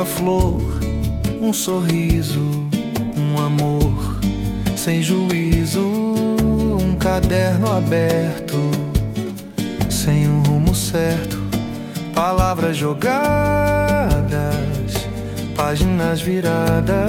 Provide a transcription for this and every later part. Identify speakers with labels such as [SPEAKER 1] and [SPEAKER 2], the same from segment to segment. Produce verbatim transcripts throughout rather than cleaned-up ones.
[SPEAKER 1] uma flor, um sorriso, um amor sem juízo, um caderno aberto, sem um rumo certo, palavras jogadas, páginas viradas.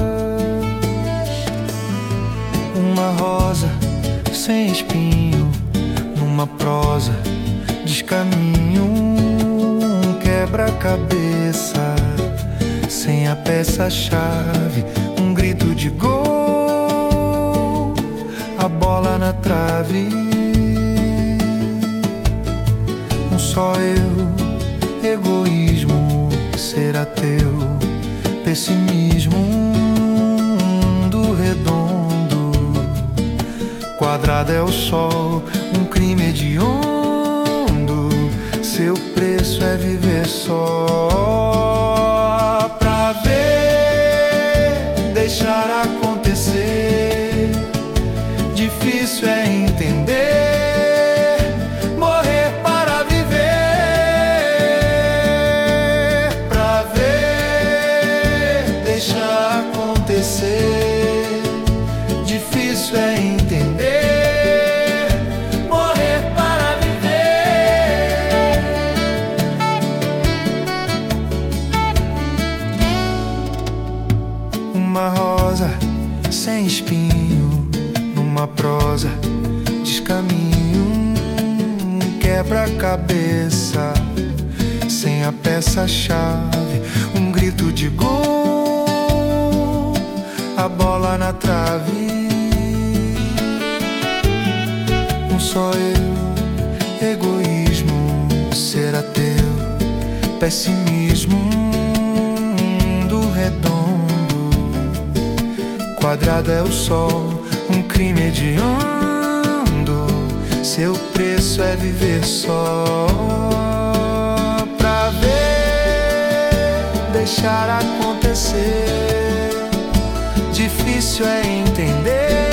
[SPEAKER 1] Uma rosa sem espinho, numa prosa descaminho, um quebra-cabeça sem a peça-chave, um grito de gol, a bola na trave. Um só eu, egoísmo, ser ateu, pessimismo, um mundo redondo, quadrado é o sol, um crime hediondo, seu preço é viver só. Pra ver, deixar acontecer, difícil é entender, morrer para viver. Pra ver, deixar acontecer, difícil é entender, morrer para viver. Uma rosa sem espinho, numa prosa descaminho, um quebra-cabeça sem a peça-chave, um grito de gol, a bola na trave. Um só eu, egoísmo, ser ateu, pessimismo, mundo redondo, quadrado é o sol, um crime hediondo, seu preço é viver só. Pra ver, deixar acontecer, difícil é entender,